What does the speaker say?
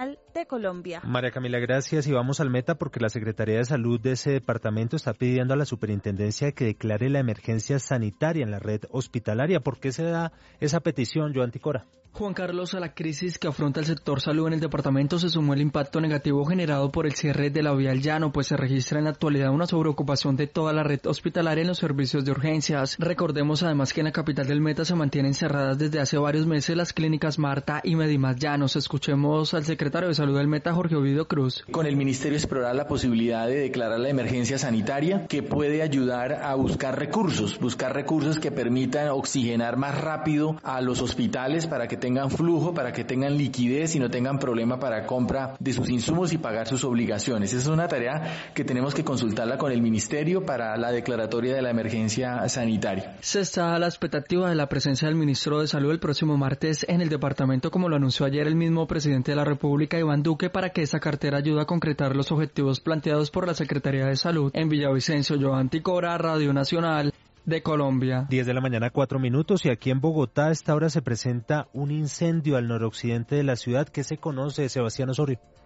Nacional de Colombia. María Camila, gracias. Y vamos al Meta porque la Secretaría de Salud de ese departamento está pidiendo a la superintendencia que declare la emergencia sanitaria en la red hospitalaria. ¿Por qué se da esa petición, Joan Ticora? Juan Carlos, a la crisis que afronta el sector salud en el departamento se sumó el impacto negativo generado por el cierre de la vía al llano, pues se registra en la actualidad una sobreocupación de toda la red hospitalaria en los servicios de urgencias. Recordemos además que en la capital del Meta se mantienen cerradas desde hace varios meses las clínicas Marta y Medimás Llanos. Escuchemos al secretario de Salud del Meta, Jorge Ovidio Cruz. Con el Ministerio explorar la posibilidad de declarar la emergencia sanitaria que puede ayudar a buscar recursos que permitan oxigenar más rápido a los hospitales para que tengan flujo, para que tengan liquidez y no tengan problema para compra de sus insumos y pagar sus obligaciones. Esa es una tarea que tenemos que consultarla con el Ministerio para la declaratoria de la emergencia sanitaria. Se está a la expectativa de la presencia del Ministro de Salud el próximo martes en el departamento, como lo anunció ayer el mismo presidente de la República, Iván Duque, para que esa cartera ayude a concretar los objetivos planteados por la Secretaría de Salud. En Villavicencio, Joan Ticora, Radio Nacional de Colombia. 10 de la mañana, 4 minutos, y aquí en Bogotá a esta hora se presenta un incendio al noroccidente de la ciudad. ¿Qué se conoce, Sebastián Osorio?